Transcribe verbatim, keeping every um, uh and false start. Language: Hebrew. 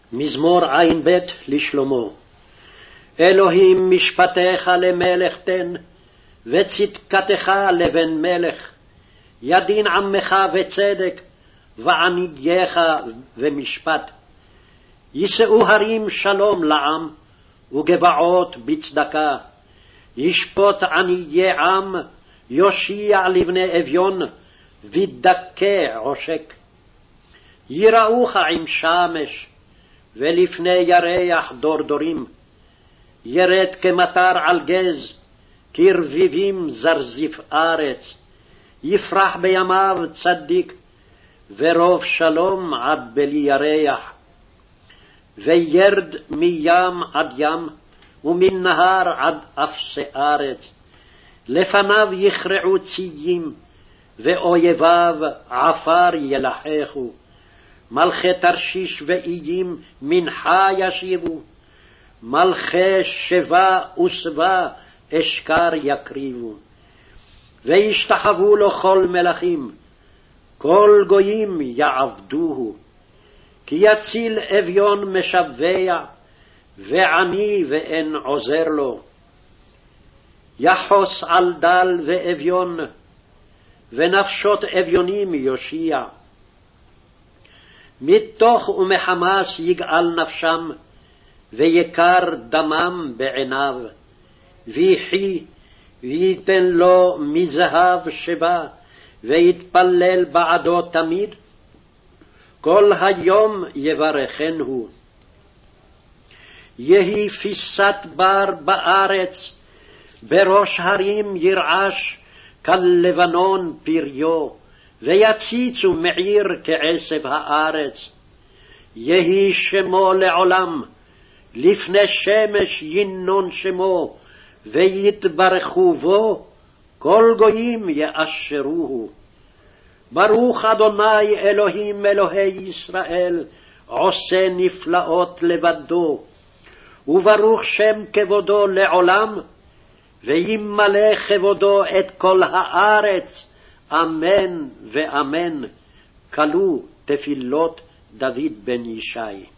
מזמור ע"ב לשלמה. אלוהים משפטיך למלך תן, וצדקתך לבן מלך. ידין עמך וצדק, ועניייך ומשפט. יישאו הרים שלום לעם, וגבעות בצדקה. ישפוט עניי עם, יושיע לבני אביון, וידכא עושק. יראוך עם שמש, ולפני ירח דורדורים. ירד כמטר על גז, כרביבים זרזיף ארץ. יפרח בימיו צדיק, ורוב שלום עד בלי ירח. וירד מים עד ים, ומן נהר עד אפסי ארץ. לפניו יכרעו ציים, ואויביו עפר ילחכו. מלכי תרשיש ואיים מנחה ישיבו, מלכי שבה וסבה אשכר יקריבו. וישתחוו לו כל מלכים, כל גויים יעבדוהו. כי יציל אביון משבע, ועני ואין עוזר לו. יחוס על דל ואביון, ונפשות אביונים יושיע. מתוך ומחמס יגאל נפשם, ויקר דמם בעיניו. ויחי, וייתן לו מזהב שבא, ויתפלל בעדו תמיד. כל היום יברכנו. יהי פיסת בר בארץ, בראש הרים ירעש, כלבנון פריו, ויציצו מעיר כעשב הארץ. יהי שמו לעולם, לפני שמש ינון שמו, ויתברכו בו, כל גויים יאשרוהו. ברוך אדוני אלוהים אלוהי ישראל, עושה נפלאות לבדו. וברוך שם כבודו לעולם, וימלא כבודו את כל הארץ, אמן ואמן. כלו תפילות דוד בן ישי.